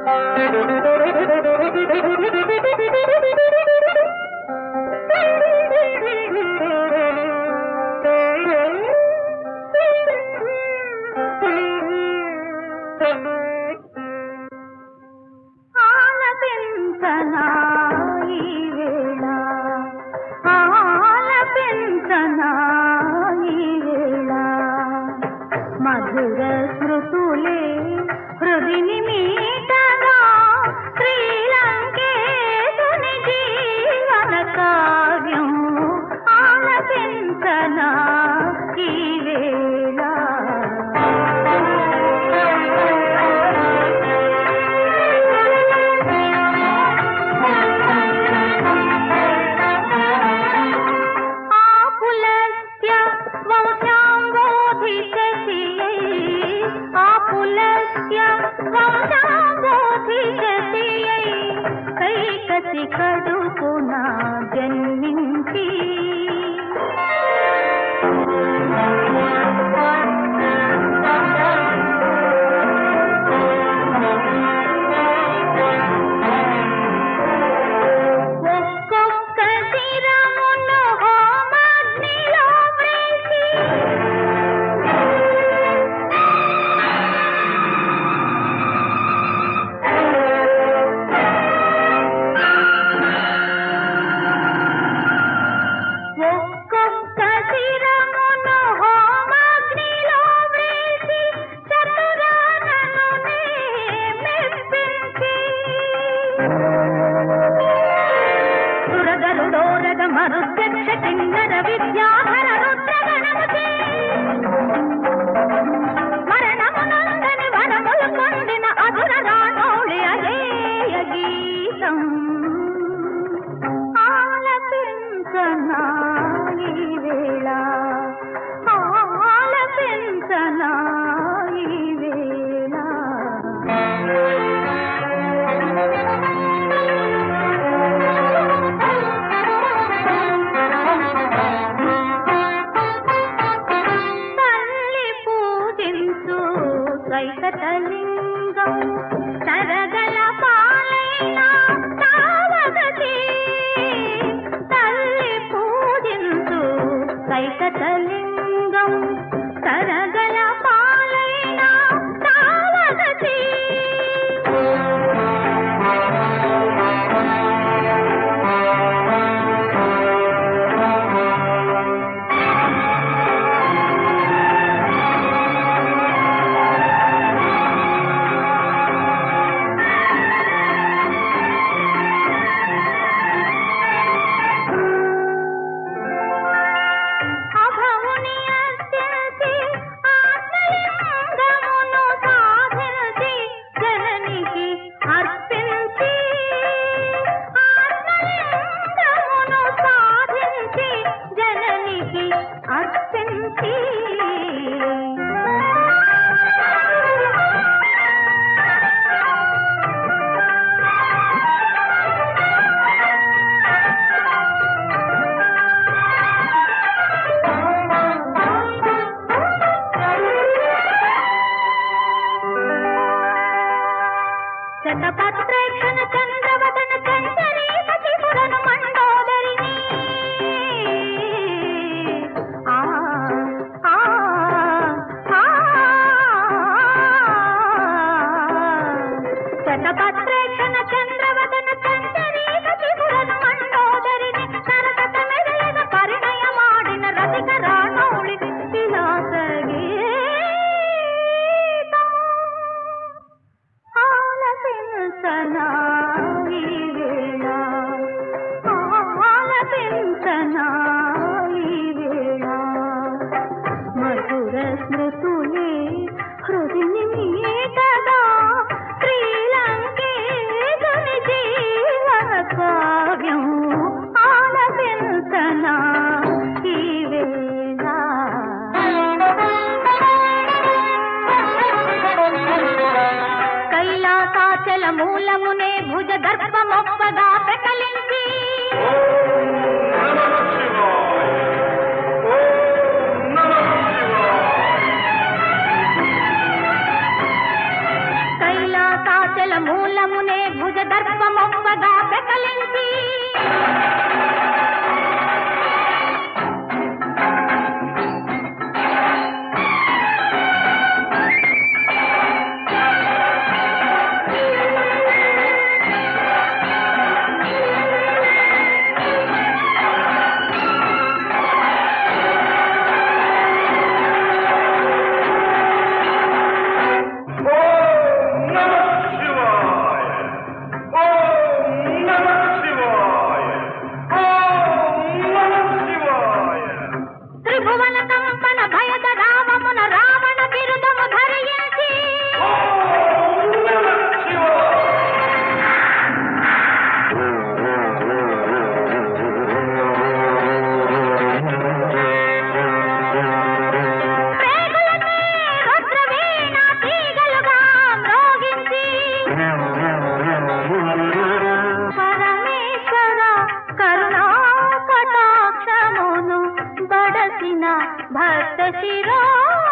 మధుర స్మృతులే హృదిని మీటగా శ్రీలంకేశుని జీవన కావ్యం ఆలపించనా ఈ వేళ. కైకసి కడుపున జన్మించి ఒక్కొక్క శిరమును హోమాగ్నిలో వేసి మరుద్యక్ష కిన్నర విద్యాధర రుద్రగణముచే మరణమునందని వరములు పొందిన అధుర రాణోళి అజేయ గీతం ఆలపించనా ఈ వేళ, ఆలపించనా ఈ వేళ. వైకటలింగం తరగల పాలైన తావగతి తల్లి పూజించు వైకటలింగం తరగల పాలైన తావగతి. శతపత్రేక్షణ చంద్రవదన చంచరీక శిఖురను మండోదరిని శతపత్రేక్షణ చంద్రవదన చంచరీక శిఖురను మండోదరిని సరసత మెదలన పరిణయమాడిన రసిక రాణోళి విలాసగే ఆలపించనా ఈ వేళ, ఆలపించనా ఈ వేళ. మధుర స్మృతులే హృదిని మీటగా శ్రీలంకేశుని జీవన కావ్యం ఆలపించనా ఈ వేళ. కైలాసాచల మూలమునే భుజ దర్పమొప్పగా పెకలించి కైలాసాచల ఆచల మూలమునే భుజ దర్పమొప్పగా పెకలించి భక్త శిరో